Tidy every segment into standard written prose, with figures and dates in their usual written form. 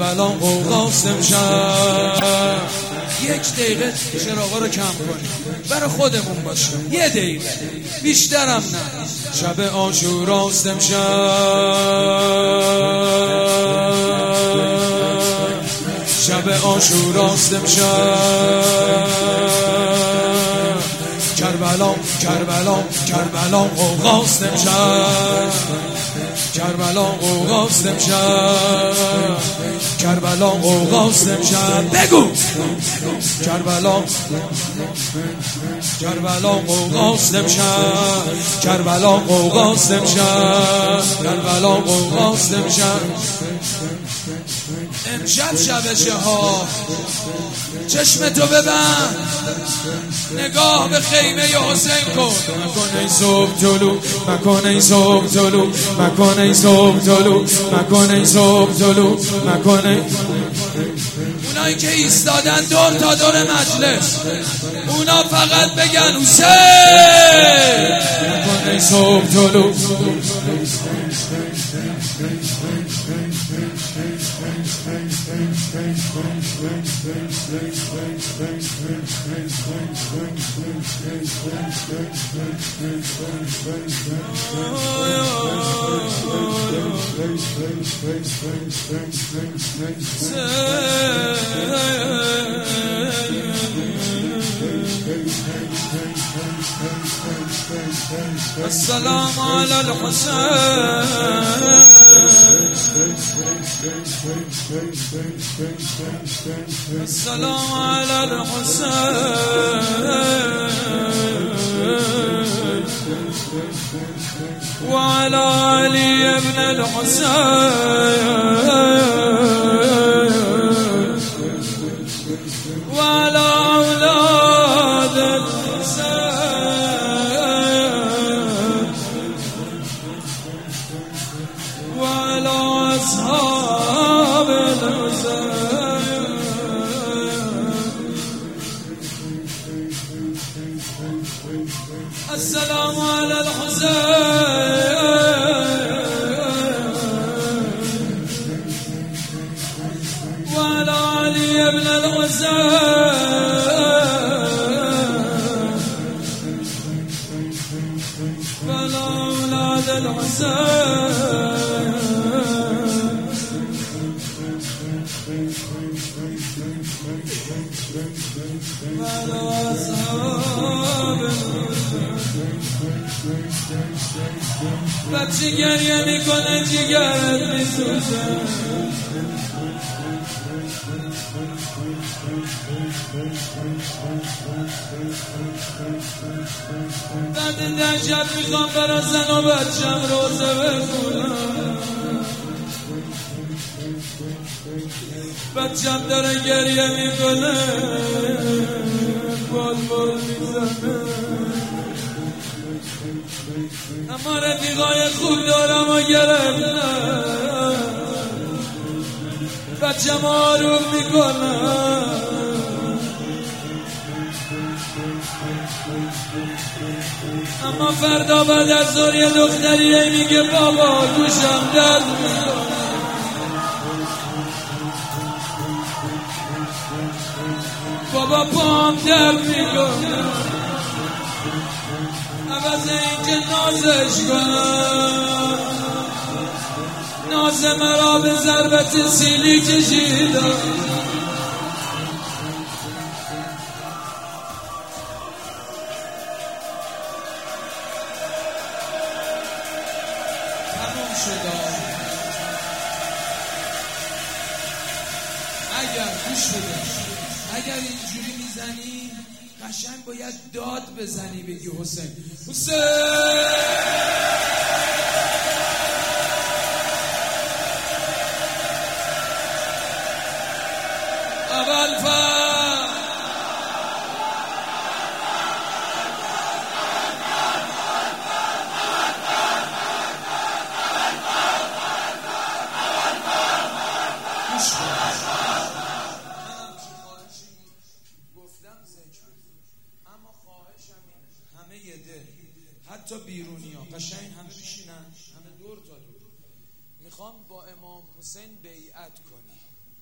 کربلا قوقاست امشب. 1 دقیقه چراغا رو کم کنیم برای خودمون باشه، 1 دقیقه بیشترم نه. شب عاشوراست امشب، شب عاشوراست امشب. کربلا کربلا کربلا قوقاست امشب، کربلا قوقاست امشب، کربلا قوقاست امشب. بگو کربلا کربلا قوقاست امشب، کربلا قوقاست امشب، کربلا قوقاست امشب. امشب شب شهاب، چشمتو ببند، نگاه به خیمه حسین کن. مکن ای صبح طلوع، مکن ای صبح طلوع، مکن ای صبح طلوع، مکن ای صبح طلوع، مکن ای. اونایی که ایستادن دور تا دور مجلس، اونا فقط بگن حسین. مکن ای صبح طلوع. السلام على الحسين، السلام على الحسين وعلى علي ابن الحسين وعلى أولاد الحسين وعلى أصحاب الحسين. السلام على الحسين وعلى علي ابن الحسين وعلى أولاد الحسين وعلى أصحاب بچه گریه میکنه جگرت میسوزه. بعد در شب میخوام برا زن و بچم روزه بخونم. بچم داره گریه میکنه، بال بال میزنه، اما رفیقای خوب دارم و گرفتم. بچم آروم میکنم، اما فردا بعد از ظهر یه دختریه میگه بابا گوشم درد میکنه. بابا پام درد میکنه. عوض اینکه نازش کنم، ناز مرا به ضربت سیلی کشیدم. تموم شد. اگر گوش بده، اگر اینجوری میزنی قشنگ باید داد بزنی، بگی حسین حسین. اول حتی بیرونی ها قشنگ همه بشینن، همه دور تا دور. میخوام با امام حسین بیعت کنی.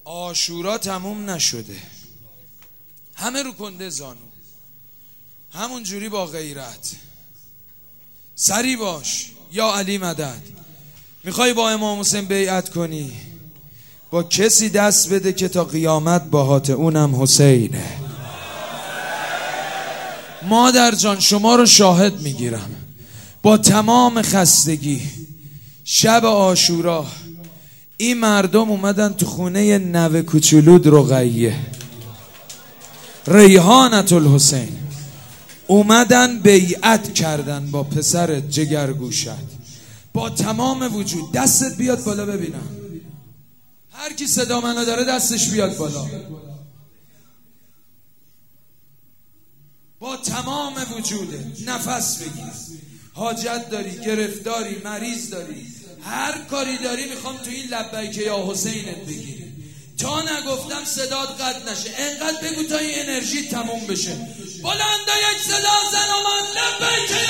عاشورا تموم نشده، همه رو کنده زانو، همون جوری با غیرت سری باش. یا علی مدد. میخوای با امام حسین بیعت کنی؟ با کسی دست بده که تا قیامت باهات، اونم حسینه. مادر جان شما رو شاهد میگیرم، با تمام خستگی شب عاشورا این مردم اومدن تو خونه نوه کوچولود رقیه ریحانت الحسین، اومدن بیعت کردن با پسر جگرگوشت با تمام وجود. دستت بیاد بالا ببینم، هر کی صدا منو داره دستش بیاد بالا. با تمام وجوده نفس بگیر. حاجت داری، گرفتاری، مریض داری، هر کاری داری میخوام تو این لبیک یا حسینت بگیری. تا نگفتم صدات قطع نشه، انقدر بگو تا این انرژی تموم بشه. بلنده یک صدا زن و من لبیک